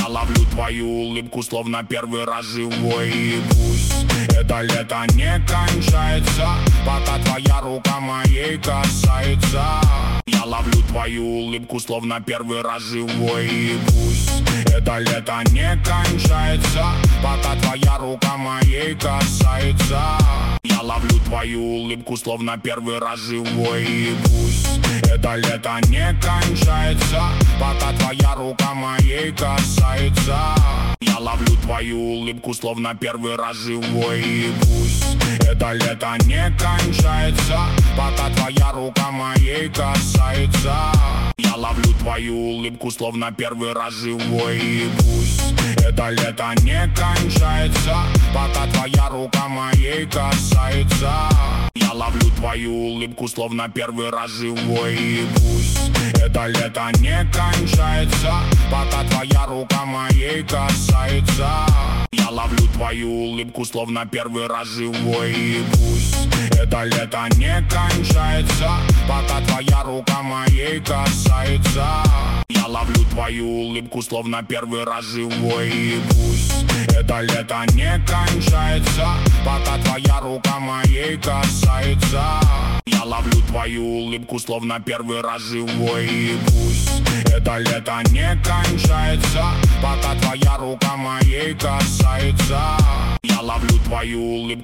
ловлю твою улыбку, словно первый раз живой. И пусть это лето не кончается, пока твоя рука моей касается. Я ловлю твою улыбку, словно первый раз живой. И пусть это лето не кончается, пока твоя рука моей касается. Я ловлю твою улыбку, словно первый раз живой. И пусть это лето не кончается, пока твоя рука моей касается. Я ловлю твою улыбку, словно первый раз живой. И пусть это лето не кончается, пока твоя рука моей касается. Я ловлю твою улыбку, словно первый раз живой. И пусть это лето не кончается, пока твоя рука моей касается. Я ловлю твою улыбку, словно первый раз живой. И пусть это лето не кончается, пока твоя рука моей касается. Я ловлю твою улыбку, словно первый раз живой. И пусть это лето не кончается, пока твоя рука моей касается. Я ловлю твою улыбку, словно первый раз живой. И пусть это лето не кончается, пока твоя рука моей касается. Я ловлю твою улыбку, словно первый раз живой. И пусть это лето не кончается, пока твоя рука моей касается. Я ловлю твою улыбку.